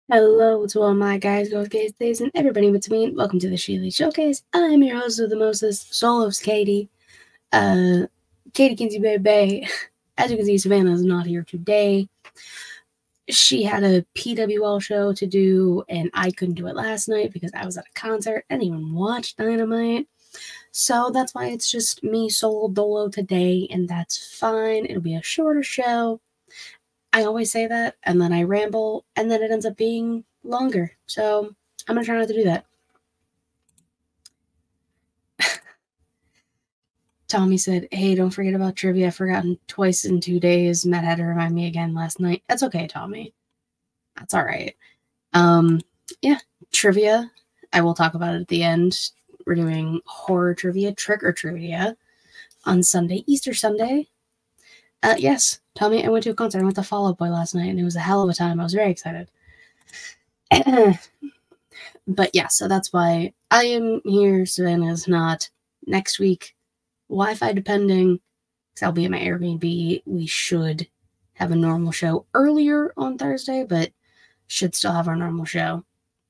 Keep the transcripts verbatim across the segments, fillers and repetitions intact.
Hello to all my guys, girls, gays, days, and everybody in between. Welcome to the Sheely Showcase. I'm your host of the Moses, Solos Katie. Uh, Katie Kinsey Baby. As you can see, Savannah is not here today. She had a P W L show to do, and I couldn't do it last night because I was at a concert. I didn't even watch Dynamite. So that's why it's just me solo dolo today, and that's fine. It'll be a shorter show. I always say that, and then I ramble, and then it ends up being longer. So I'm going to try not to do that. Tommy said, hey, don't forget about trivia. I've forgotten twice in two days. Matt had to remind me again last night. That's okay, Tommy. That's all right. Um, yeah, trivia. I will talk about it at the end. We're doing horror trivia, trick or trivia on Sunday, Easter Sunday. Uh, yes, Tommy, I went to a concert. I went to Fall Out Boy last night, and it was a hell of a time. I was very excited. But yeah, so that's why I am here. Savannah's not. Next week, Wi-Fi depending, because I'll be at my Airbnb. We should have a normal show earlier on Thursday, but should still have our normal show.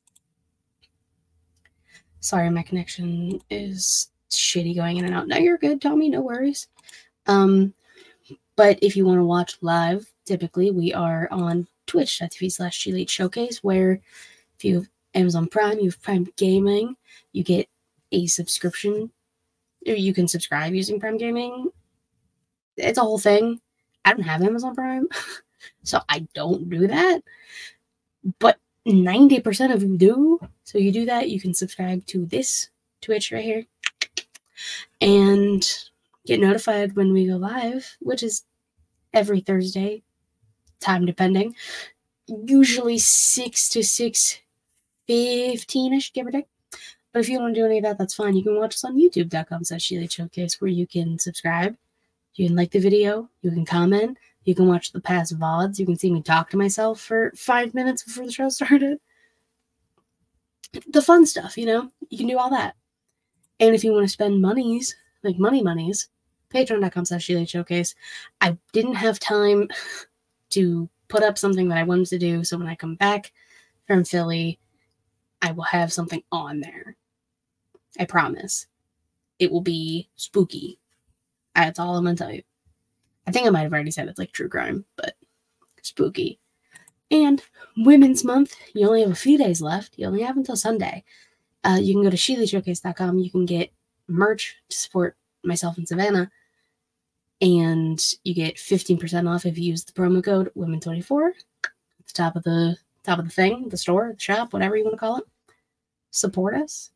Sorry, my connection is shitty going in and out. No, you're good, Tommy. No worries. Um, but if you want to watch live, typically we are on twitch.tv slash Sheely Showcase, where if you have Amazon Prime, you have Prime Gaming, you get a subscription. You can subscribe using Prime Gaming. It's a whole thing. I don't have Amazon Prime, so I don't do that. But ninety percent of you do. So you do that, you can subscribe to this Twitch right here and get notified when we go live, which is every Thursday, time depending. Usually six to six fifteen-ish, give or take. But if you don't want to do any of that, that's fine. You can watch us on youtube.com slash Sheely Showcase, where you can subscribe. You can like the video. You can comment. You can watch the past V O Ds. You can see me talk to myself for five minutes before the show started. The fun stuff, you know? You can do all that. And if you want to spend monies, like money monies, patreon.com slash Sheely Showcase. I didn't have time to put up something that I wanted to do, so when I come back from Philly, I will have something on there. I promise. It will be spooky. That's all I'm going to tell you. I think I might have already said it's like true crime, but spooky. And Women's Month, you only have a few days left. You only have until Sunday. Uh, you can go to Sheely Showcase dot com. You can get merch to support myself and Savannah. And you get fifteen percent off if you use the promo code women twenty-four at the top of the top of the thing, the store, the shop, whatever you want to call it. Support us.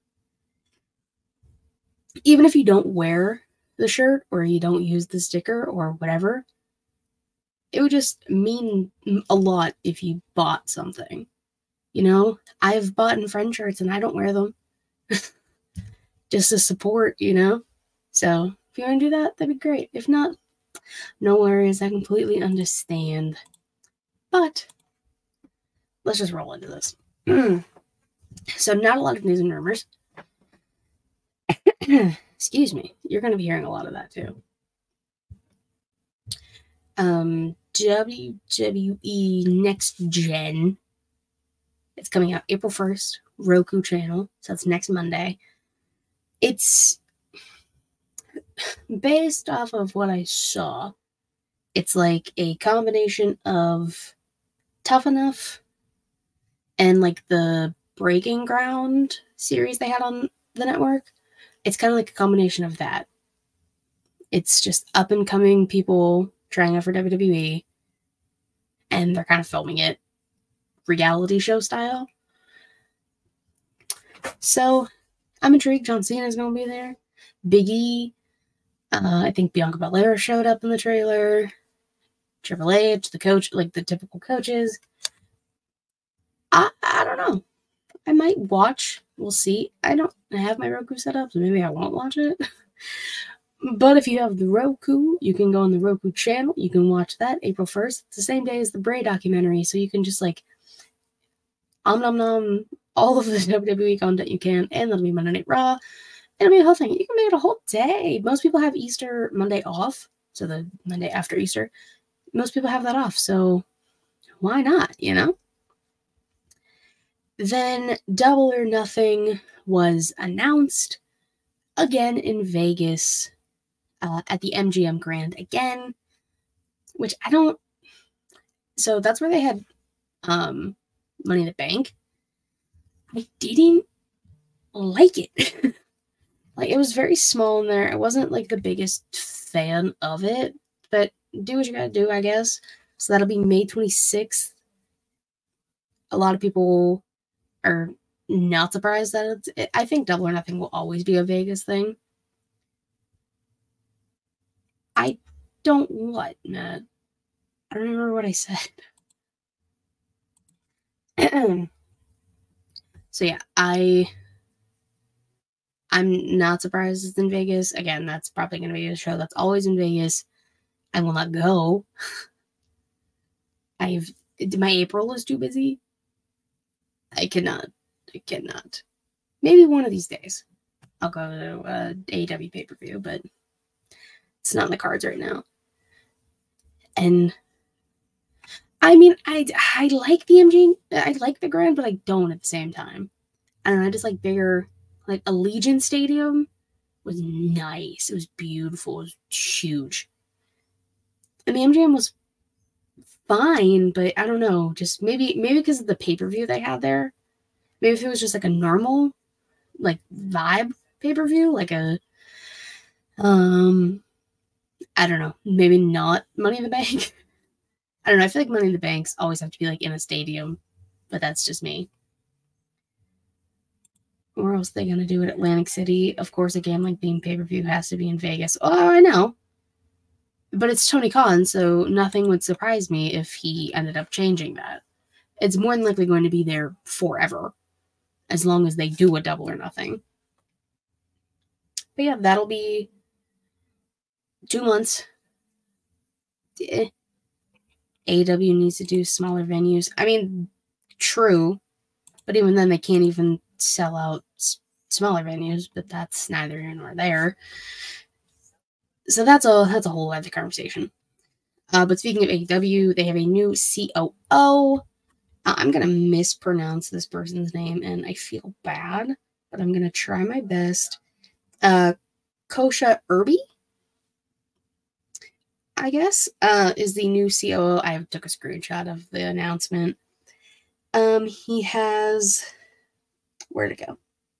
Even if you don't wear the shirt or you don't use the sticker or whatever, it would just mean a lot if you bought something. You know, I've bought in friend shirts and I don't wear them. Just to support, you know? So if you want to do that, that'd be great. If not, no worries. I completely understand. But let's just roll into this. So not a lot of news and rumors. Excuse me. You're going to be hearing a lot of that too. Um, W W E Next Gen. It's coming out April first. Roku channel. So it's next Monday. It's based off of what I saw. It's like a combination of Tough Enough and like the Breaking Ground series they had on the network. It's kind of like a combination of that. It's just up and coming people trying out for W W E, and they're kind of filming it reality show style. So I'm intrigued. John Cena is going to be there. Big E. Uh, I think Bianca Belair showed up in the trailer. Triple H, the coach, like the typical coaches. I, I don't know. I might watch. We'll see. I don't I have my Roku set up, so maybe I won't watch it. But if you have the Roku, you can go on the Roku channel. You can watch that April first. It's the same day as the Bray documentary, so you can just like om nom nom all of the W W E content you can, and that'll be Monday Night Raw. And it'll be a whole thing. You can make it a whole day. Most people have Easter Monday off, so the Monday after Easter. Most people have that off, so why not, you know? Then Double or Nothing was announced again in Vegas uh, at the M G M Grand again, which I don't. So that's where they had um, Money in the Bank. I didn't like it. Like, it was very small in there. I wasn't like the biggest fan of it, but do what you gotta do, I guess. So that'll be May twenty-sixth. A lot of people are not surprised that it's. It, I think Double or Nothing will always be a Vegas thing. I don't what, Matt? I don't remember what I said. So yeah, I I'm not surprised it's in Vegas. Again, that's probably going to be a show that's always in Vegas. I will not go. I've my April is too busy. I cannot. I cannot. Maybe one of these days I'll go to a A E W pay per view, but it's not in the cards right now. And I mean, I I like the M G, I like the Grand, but I don't at the same time. I don't know. I just like bigger, like Allegiant Stadium was nice. It was beautiful. It was huge. And the M G M was fine, but I don't know. Just maybe maybe because of the pay per view they had there. Maybe if it was just like a normal, like vibe pay per view, like a um, I don't know. Maybe not Money in the Bank. I don't know. I feel like Money in the Banks always have to be like in a stadium, but that's just me. Where else are they gonna do it? Atlantic City, of course. A gambling themed pay per view has to be in Vegas. Oh, I know. But it's Tony Khan, so nothing would surprise me if he ended up changing that. It's more than likely going to be there forever, as long as they do a Double or Nothing. But yeah, that'll be two months. Eh. A E W needs to do smaller venues. I mean, true, but even then, they can't even sell out s- smaller venues. But that's neither here nor there. So that's a that's a whole other conversation. Uh, but speaking of A E W, they have a new C O O. Uh, I'm gonna mispronounce this person's name, and I feel bad, but I'm gonna try my best. Uh, Kosha Irby, I guess, uh, is the new C O O. I took a screenshot of the announcement. Um, he has where'd it go?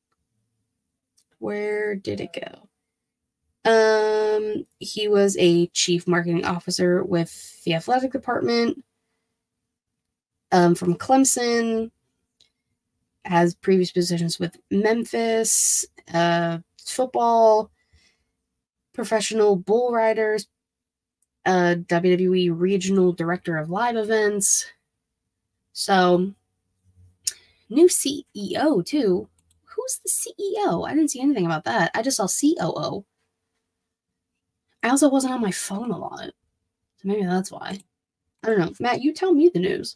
Where did it go? Um, he was a chief marketing officer with the athletic department. Um, from Clemson. Has previous positions with Memphis, uh, football, professional bull riders, uh, W W E regional director of live events. So, new C E O too. Who's the C E O? I didn't see anything about that. I just saw C O O. I also wasn't on my phone a lot. So maybe that's why. I don't know. Matt, you tell me the news.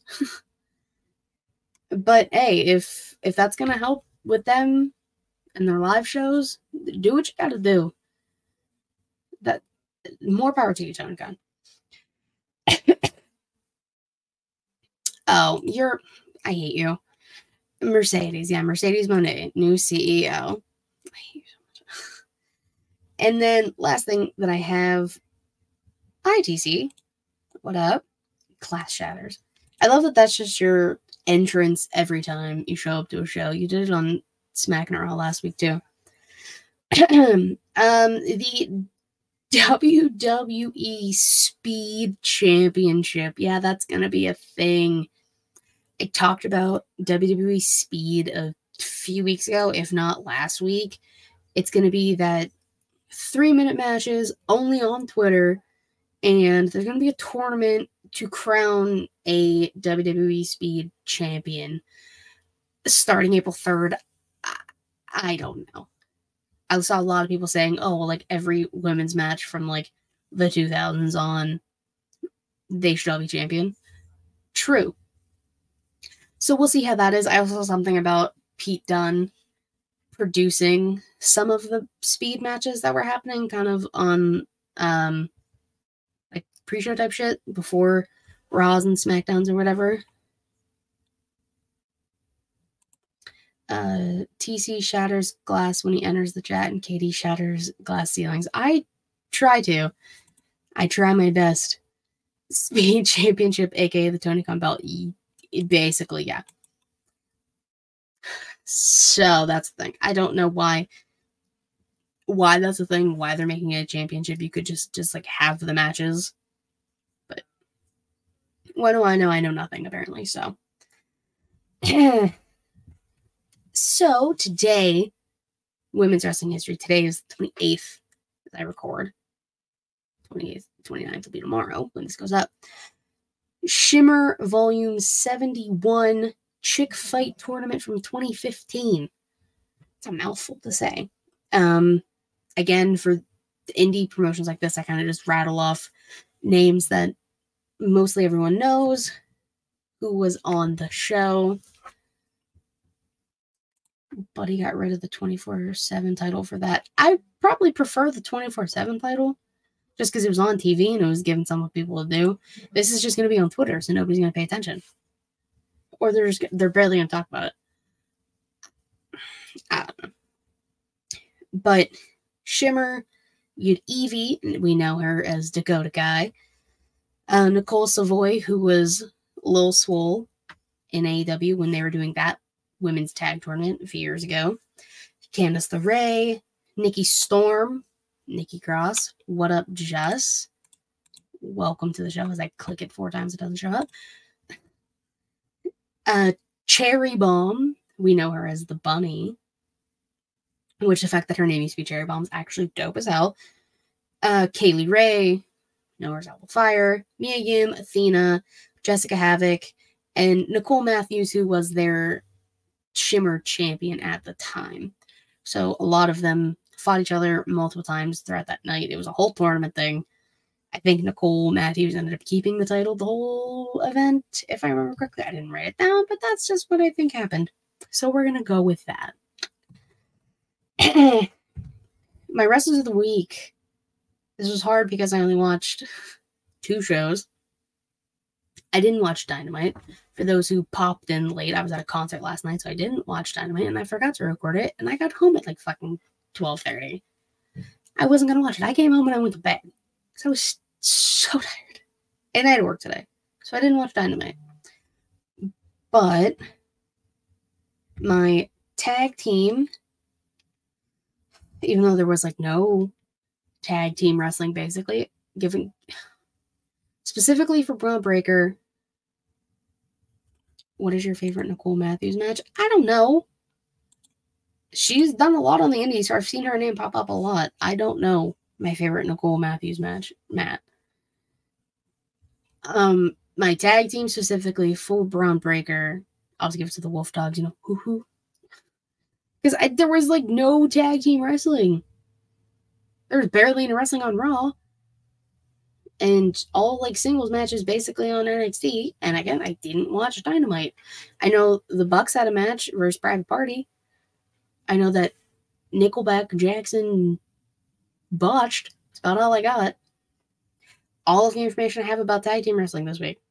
But hey, if if that's gonna help with them and their live shows, do what you gotta do. That more power to you, Tony Khan. Oh, you're. I hate you. Mercedes, yeah, Mercedes Moné, new C E O. I hate you so much. And then last thing that I have, I T C. What up? Class shatters. I love that that's just your entrance every time you show up to a show. You did it on Smack and Raw last week too. um, the W W E Speed Championship. Yeah, that's gonna be a thing. I talked about W W E Speed a few weeks ago, if not last week. It's going to be that three-minute matches only on Twitter, and there's going to be a tournament to crown a W W E Speed champion starting April third. I, I don't know. I saw a lot of people saying, oh, well, like every women's match from like the two thousands on, they should all be champion. True. So we'll see how that is. I also saw something about Pete Dunne producing some of the speed matches that were happening kind of on um like pre-show type shit before Raws and SmackDowns or whatever. Uh, T C shatters glass when he enters the chat, and Katie shatters glass ceilings. I try to. I try my best. Speed Championship, aka the Tony Khan belt. Basically, yeah. So that's the thing. I don't know why. Why that's the thing. Why they're making it a championship. You could just just like have the matches. But what do I know? I know nothing apparently. So. So today, women's wrestling history. Today is the twenty-eighth as I record. twenty-eighth, twenty-ninth will be tomorrow when this goes up. Shimmer Volume seventy-one Chick Fight Tournament from twenty fifteen. It's a mouthful to say. Um, again, for indie promotions like this, I kind of just rattle off names that mostly everyone knows who was on the show. Buddy got rid of the twenty-four seven title for that. I probably prefer the twenty-four seven title just because it was on T V and it was giving some people to do. This is just going to be on Twitter, so nobody's going to pay attention. Or they're just, they're barely going to talk about it. I don't know. But Shimmer, you had Evie, we know her as Dakota Kai. Uh, Nicole Savoy, who was Lil Swole in A E W when they were doing that women's tag tournament a few years ago. Candice LeRae, Nikki Storm, Nikki Cross. What up, Jess? Welcome to the show. As I click it four times, it doesn't show up. Uh, Cherry Bomb. We know her as the Bunny. Which the fact that her name used to be Cherry Bomb is actually dope as hell. Uh, Kaylee Ray. Know her as Apple Fire. Mia Yim, Athena, Jessica Havoc, and Nicole Matthews, who was their Shimmer champion at the time. So a lot of them fought each other multiple times throughout that night. It was a whole tournament thing. I think Nicole Matthews ended up keeping the title the whole event, if I remember correctly. I didn't write it down, but that's just what I think happened. So we're going to go with that. My wrestlers of the week. This was hard because I only watched two shows. I didn't watch Dynamite. For those who popped in late, I was at a concert last night, so I didn't watch Dynamite, and I forgot to record it, and I got home at like fucking twelve thirty. I wasn't going to watch it. I came home and I went to bed because I was so tired. And I had to work today, so I didn't watch Dynamite. But my tag team, even though there was like no tag team wrestling, basically, given specifically for Braun Breaker. What is your favorite Nicole Matthews match? I don't know. She's done a lot on the indies, so I've seen her name pop up a lot. I don't know my favorite Nicole Matthews match, Matt. Um, my tag team specifically, full Braun Breaker. I'll just give it to the Wolf Dogs, you know, hoo hoo. Because there was like no tag team wrestling. There was barely any wrestling on Raw. And all like singles matches basically on N X T. And again, I didn't watch Dynamite. I know the Bucks had a match versus Private Party. I know that Nickelback Jackson botched. That's about all I got. All of the information I have about tag team wrestling this week.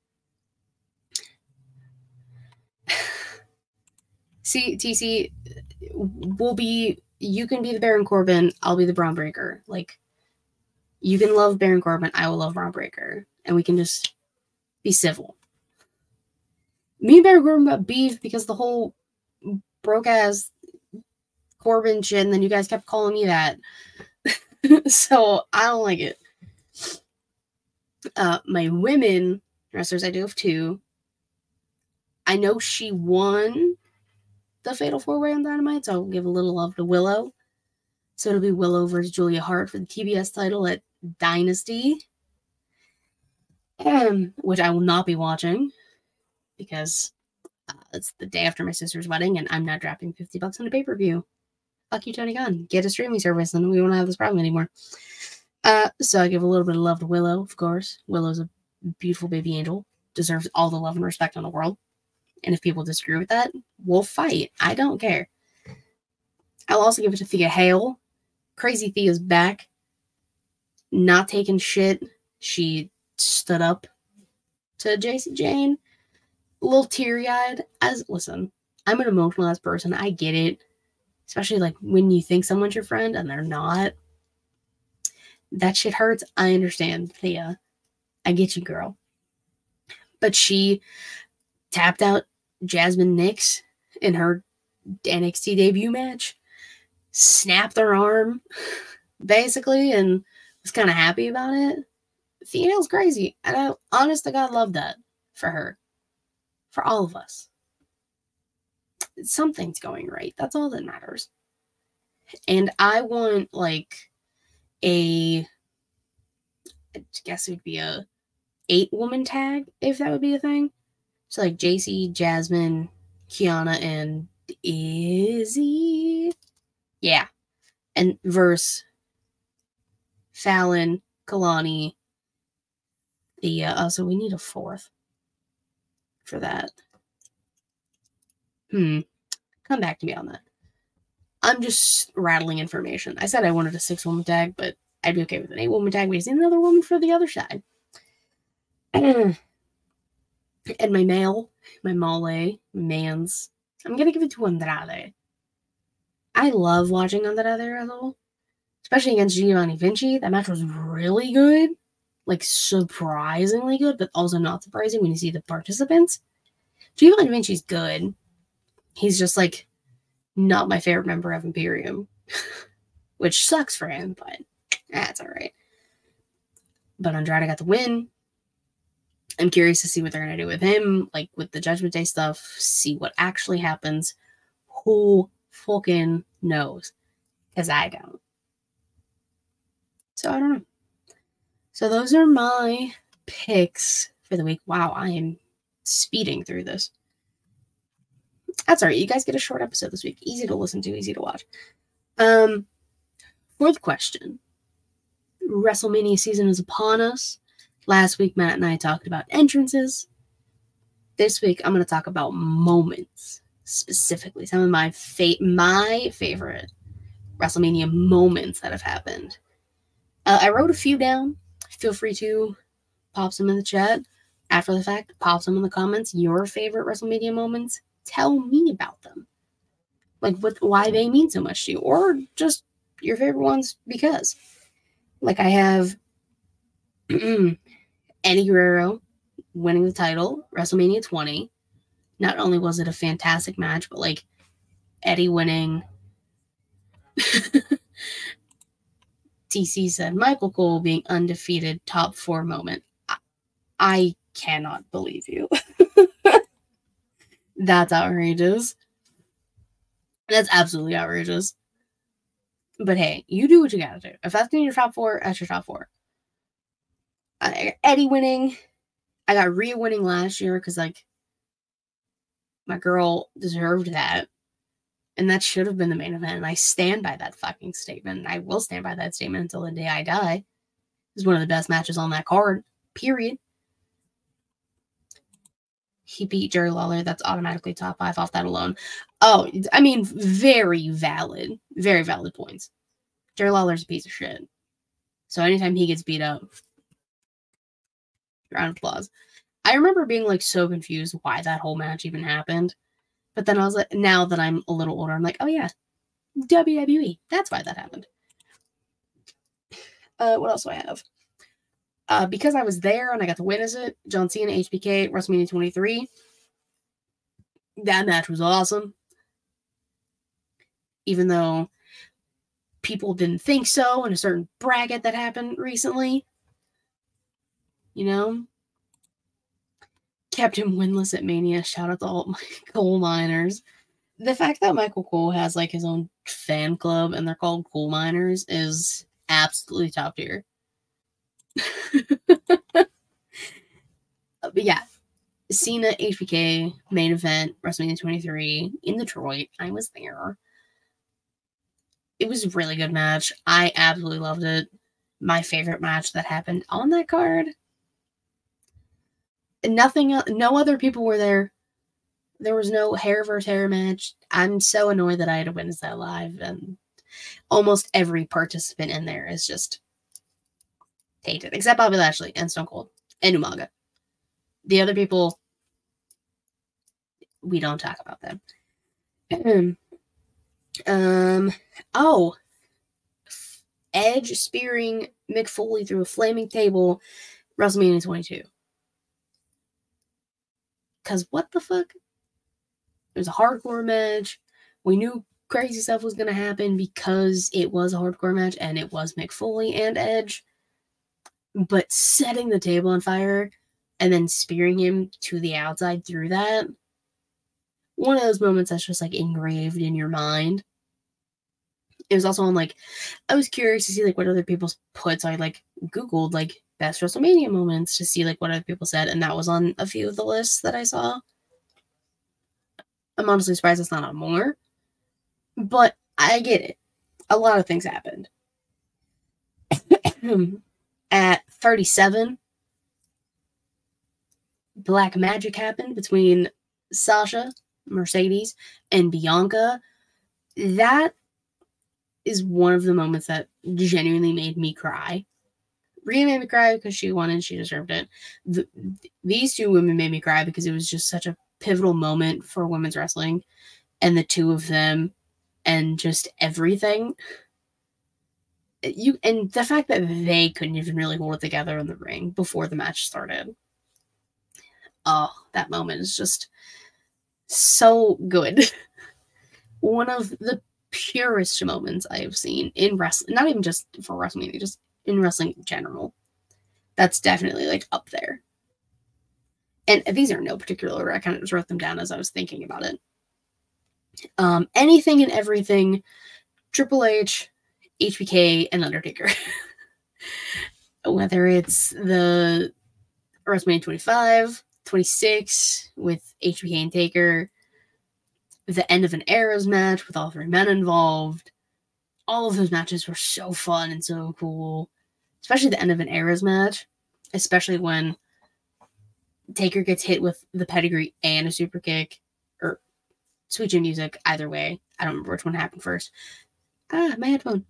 See, T C, will be, you can be the Baron Corbin, I'll be the Braun Breaker. Like, you can love Baron Corbin, I will love Braun Breaker. And we can just be civil. Me and Baron Corbin got beef because the whole broke-ass Corbin shit, and then you guys kept calling me that. So, I don't like it. Uh, my women wrestlers, I do have two. I know she won the Fatal four-Way on Dynamite, so I'll give a little love to Willow. So it'll be Willow versus Julia Hart for the T B S title at Dynasty, um, which I will not be watching because uh, it's the day after my sister's wedding, and I'm not dropping fifty bucks on a pay-per-view. Fuck you, Tony Khan. Get a streaming service, and we won't have this problem anymore. Uh, so I give a little bit of love to Willow, of course. Willow's a beautiful baby angel. Deserves all the love and respect in the world. And if people disagree with that, we'll fight. I don't care. I'll also give it to Thea Hale. Crazy Thea's back. Not taking shit. She stood up to J C Jane. A little teary-eyed. As listen, I'm an emotional ass person. I get it. Especially like when you think someone's your friend and they're not. That shit hurts. I understand, Thea. I get you, girl. But she tapped out Jasmine Nix in her N X T debut match, snapped her arm, basically, and was kind of happy about it. Thea's crazy. And I, honest to God, love that for her. For all of us. Something's going right. That's all that matters. And I want, like, a, I guess it would be a eight-woman tag, if that would be a thing. So, like, J C, Jasmine, Kiana, and Izzy. Yeah. And verse Fallon, Kalani. The, uh, oh, so we need a fourth for that. Hmm. Come back to me on that. I'm just rattling information. I said I wanted a six-woman tag, but I'd be okay with an eight-woman tag. We just need another woman for the other side. And my male, my male, mans, I'm going to give it to Andrade. I love watching Andrade wrestle, especially against Giovanni Vinci. That match was really good. Like, surprisingly good, but also not surprising when you see the participants. Giovanni Vinci's good. He's just, like, not my favorite member of Imperium. Which sucks for him, but that's alright. But Andrade got the win. I'm curious to see what they're going to do with him, like with the Judgment Day stuff, see what actually happens. Who fucking knows? Because I don't. So I don't know. So those are my picks for the week. Wow, I am speeding through this. That's all right. You guys get a short episode this week. Easy to listen to, easy to watch. Um, fourth question. WrestleMania season is upon us. Last week, Matt and I talked about entrances. This week, I'm going to talk about moments, specifically. Some of my fa- my favorite WrestleMania moments that have happened. Uh, I wrote a few down. Feel free to pop some in the chat after the fact. Pop some in the comments. Your favorite WrestleMania moments. Tell me about them. Like, what, why they mean so much to you. Or just your favorite ones because. Like, I have Eddie Guerrero winning the title, WrestleMania twenty. Not only was it a fantastic match, but like Eddie winning. T C said Michael Cole being undefeated top four moment. I, I cannot believe you. That's outrageous. That's absolutely outrageous. But hey, you do what you gotta do. If that's in your top four, that's your top four. Uh, Eddie winning. I got Rhea winning last year because like my girl deserved that. And that should have been the main event. And I stand by that fucking statement. And I will stand by that statement until the day I die. It was one of the best matches on that card. Period. He beat Jerry Lawler. That's automatically top five off that alone. Oh, I mean, very valid. Very valid points. Jerry Lawler's a piece of shit. So anytime he gets beat up, round of applause. I remember being like so confused why that whole match even happened. But then I was like, now that I'm a little older, I'm like, oh yeah, W W E. That's why that happened. Uh, what else do I have? Uh, because I was there and I got to witness it, John Cena, H B K, WrestleMania twenty-three. That match was awesome. Even though people didn't think so in a certain bracket that happened recently. You know? Kept him winless at Mania. Shout out to all my coal miners. The fact that Michael Cole has like his own fan club and they're called coal miners is absolutely top tier. But yeah, Cena, H B K, main event, WrestleMania twenty-three in Detroit. I was there. It was a really good match. I absolutely loved it. My favorite match that happened on that card. Nothing, no other people were there. There was no hair versus hair match. I'm so annoyed that I had to witness that live, and almost every participant in there is just tainted, except Bobby Lashley and Stone Cold and Umaga. The other people, we don't talk about them. um, oh, Edge spearing Mick Foley through a flaming table, WrestleMania twenty-two. Because what the fuck? It was a hardcore match. We knew crazy stuff was going to happen because it was a hardcore match and it was Mick Foley and Edge. But setting the table on fire and then spearing him to the outside through that, one of those moments that's just like engraved in your mind. It was also on like, I was curious to see like what other people's put, so I like Googled like best WrestleMania moments to see like what other people said, and that was on a few of the lists that I saw. I'm honestly surprised it's not on more, but I get it. A lot of things happened. At thirty-seven, Black Magic happened between Sasha, Mercedes, and Bianca. That is one of the moments that genuinely made me cry. Rhea made me cry because she won and she deserved it. The, these two women made me cry because it was just such a pivotal moment for women's wrestling, and the two of them and just everything. You and the fact that they couldn't even really hold it together in the ring before the match started. Oh, that moment is just so good. One of the purest moments I have seen in wrestling, not even just for WrestleMania, just in wrestling in general. That's definitely like up there. And these are in no particular order. I kind of just wrote them down as I was thinking about it. Um, anything and everything, Triple H, H B K, and Undertaker. Whether it's the WrestleMania twenty-five, twenty-six with H B K and Taker, the end of an Eras match with all three men involved. All of those matches were so fun and so cool. Especially the end of an Eras match. Especially when Taker gets hit with the pedigree and a super kick. Or Sweet Chin Music, either way. I don't remember which one happened first. Ah, my headphone.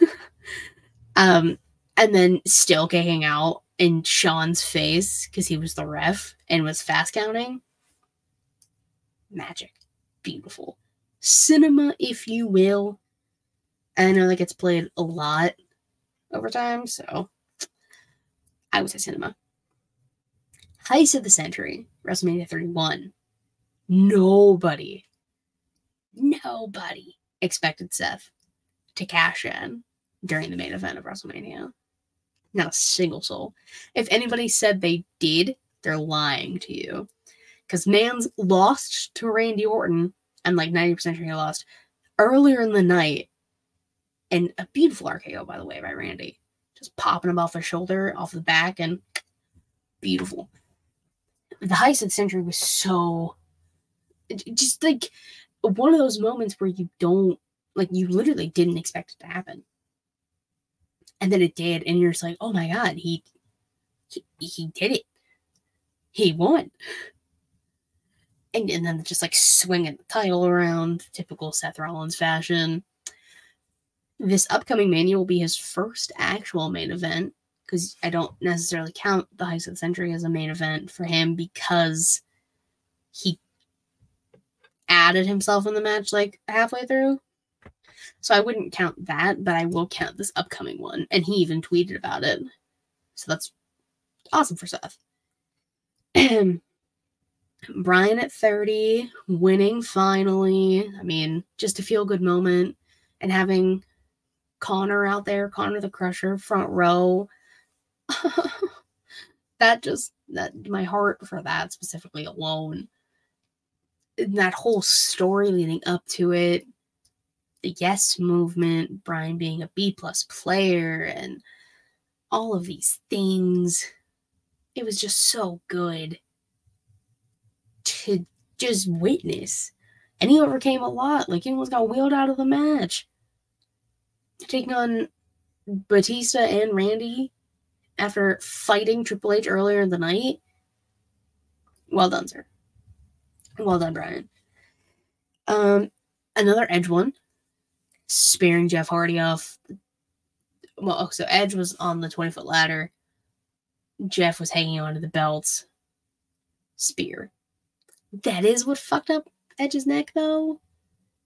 um, and then still kicking out in Shawn's face because he was the ref and was fast counting. Magic. Beautiful. Cinema, if you will. I know that gets played a lot over time, so I would say cinema. Heist of the Century, WrestleMania thirty-one. Nobody, nobody expected Seth to cash in during the main event of WrestleMania. Not a single soul. If anybody said they did, they're lying to you. Because Mans lost to Randy Orton, I'm like ninety percent sure he lost, earlier in the night. And a beautiful R K O, by the way, by Randy. Just popping him off the shoulder, off the back, and beautiful. The Heist of the Century was so... just like one of those moments where you don't... like, you literally didn't expect it to happen. And then it did, and you're just like, oh my god, he... he, he did it. He won. And, and then just like swinging the title around, typical Seth Rollins fashion. This upcoming Mania will be his first actual main event, because I don't necessarily count the Heist of the Century as a main event for him because he added himself in the match like halfway through. So I wouldn't count that, but I will count this upcoming one. And he even tweeted about it. So that's awesome for Seth. Bryan at thirty, winning finally. I mean, just a feel-good moment. And having Connor out there, Connor the Crusher, front row. that just, that my heart for that specifically alone. And that whole story leading up to it. The Yes movement, Bryan being a B-plus player, and all of these things. It was just so good to just witness. And he overcame a lot. Like, he almost got wheeled out of the match. Taking on Batista and Randy after fighting Triple H earlier in the night. Well done, sir. Well done, Bryan. Um, another Edge one. Spearing Jeff Hardy off. Well, so Edge was on the twenty-foot ladder. Jeff was hanging onto the belts. Spear. That is what fucked up Edge's neck, though.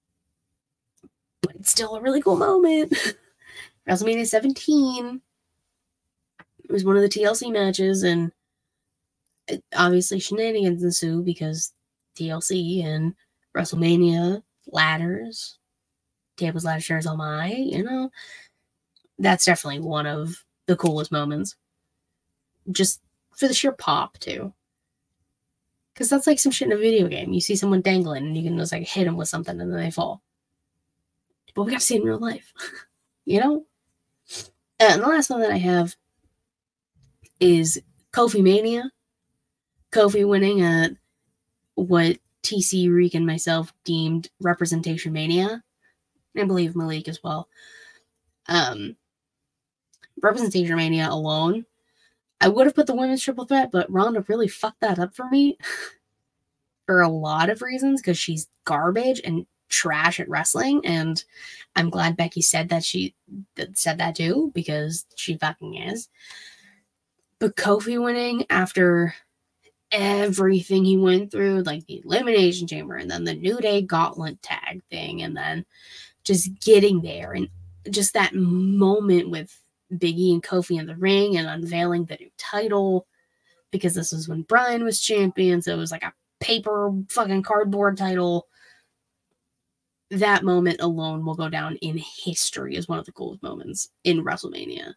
but it's still a really cool moment. WrestleMania seventeen. It was one of the T L C matches, and obviously shenanigans ensue because T L C and WrestleMania, ladders, tables, ladders, chairs, oh my, you know. That's definitely one of the coolest moments. Just for the sheer pop, too. Because that's like some shit in a video game. You see someone dangling, and you can just like hit them with something, and then they fall. But we got to see it in real life. You know? And the last one that I have is Kofi Mania. Kofi winning at what T C, Reek, and myself deemed Representation Mania. I believe Malik as well. Um, Representation Mania alone, I would have put the women's triple threat, but Ronda really fucked that up for me for a lot of reasons, because she's garbage and trash at wrestling, and I'm glad Becky said that she said that too, because she fucking is. But Kofi winning after everything he went through, like the Elimination Chamber, and then the New Day Gauntlet tag thing, and then just getting there, and just that moment with Big E and Kofi in the ring and unveiling the new title, because this was when Bryan was champion, so it was like a paper fucking cardboard title. That moment alone will go down in history as one of the coolest moments in WrestleMania.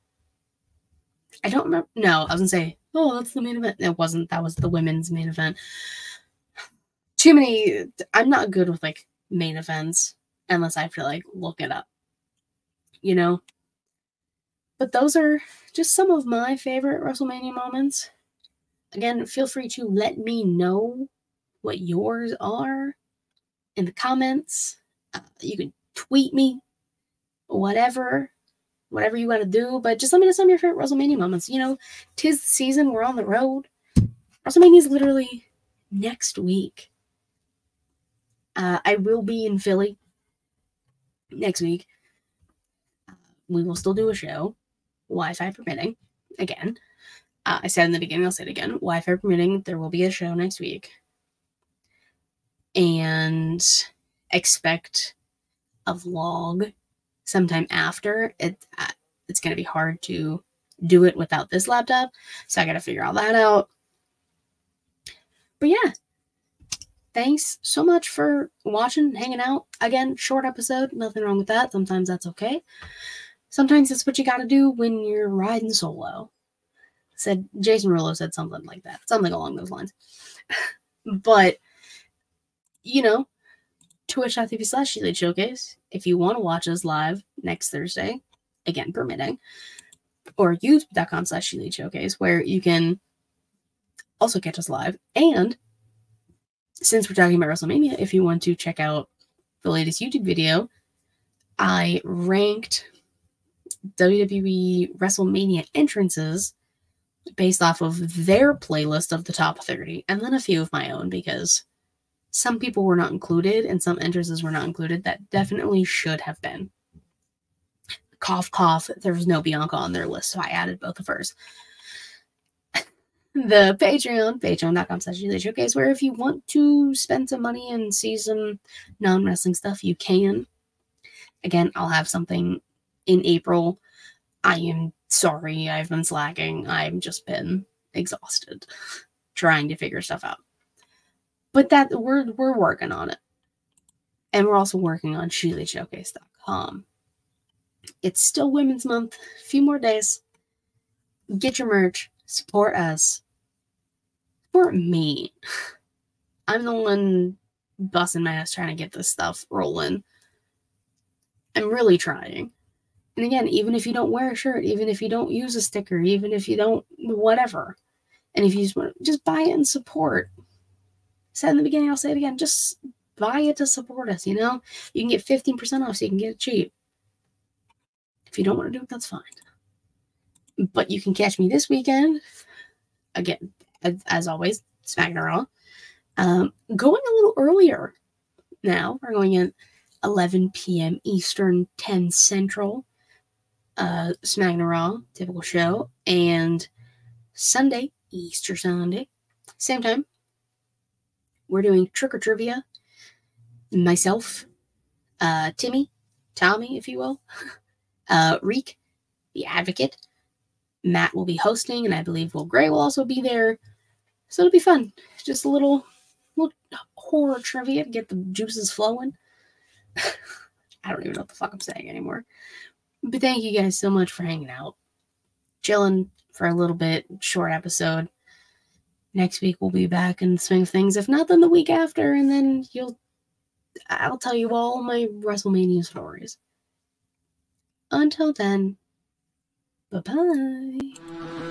I don't remember. No, I was gonna say, oh, that's the main event. It wasn't. That was the women's main event. Too many. I'm not good with like main events unless I have to like look it up, you know? But those are just some of my favorite WrestleMania moments. Again, feel free to let me know what yours are in the comments. Uh, you can tweet me, whatever, whatever you want to do. But just let me know some of your favorite WrestleMania moments. You know, 'tis the season. We're on the road. WrestleMania is literally next week. Uh, I will be in Philly next week. Uh, we will still do a show, Wi-Fi permitting. Again, uh, I said in the beginning, I'll say it again. Wi-Fi permitting, there will be a show next week. And expect a vlog sometime after. It, uh, it's going to be hard to do it without this laptop, so I got to figure all that out. But yeah, thanks so much for watching, hanging out. Again, short episode, nothing wrong with that. Sometimes that's okay. Sometimes that's what you got to do when you're riding solo. Said Jason Rulo said something like that, something along those lines. But you know, twitch.tv slash She Showcase if you want to watch us live next Thursday, again permitting, or youtube.com slash She Showcase, where you can also catch us live. And since we're talking about WrestleMania, if you want to check out the latest YouTube video, I ranked W W E WrestleMania entrances based off of their playlist of the top thirty, and then a few of my own, because some people were not included and some entrances were not included that definitely should have been. Cough, cough, there was no Bianca on their list, so I added both of hers. The Patreon, patreon.com slash Showcase, where if you want to spend some money and see some non-wrestling stuff, you can. Again, I'll have something in April. I am sorry, I've been slacking. I've just been exhausted trying to figure stuff out. But that we're we're working on it. And we're also working on She Showcase dot com. It's still Women's Month. A few more days. Get your merch. Support us. Support me. I'm the one busting my ass trying to get this stuff rolling. I'm really trying. And again, even if you don't wear a shirt, even if you don't use a sticker, even if you don't, whatever. And if you just want to, just buy it and support. I said in the beginning, I'll say it again. Just buy it to support us, you know? You can get fifteen percent off so you can get it cheap. If you don't want to do it, that's fine. But you can catch me this weekend. Again, as, as always, SmackDown Raw. Um, going a little earlier now. We're going at eleven p.m. Eastern, ten Central. Uh, SmackDown Raw, typical show. And Sunday, Easter Sunday, same time, we're doing Trick or Trivia. Myself, uh, Timmy, Tommy, if you will. Uh, Reek, the advocate. Matt will be hosting, and I believe Will Gray will also be there. So it'll be fun. Just a little, little horror trivia to get the juices flowing. I don't even know what the fuck I'm saying anymore. But thank you guys so much for hanging out. Chilling for a little bit. Short episode. Next week we'll be back in the swing of things. If not, then the week after, and then you'll I'll tell you all my WrestleMania stories. Until then, bye-bye.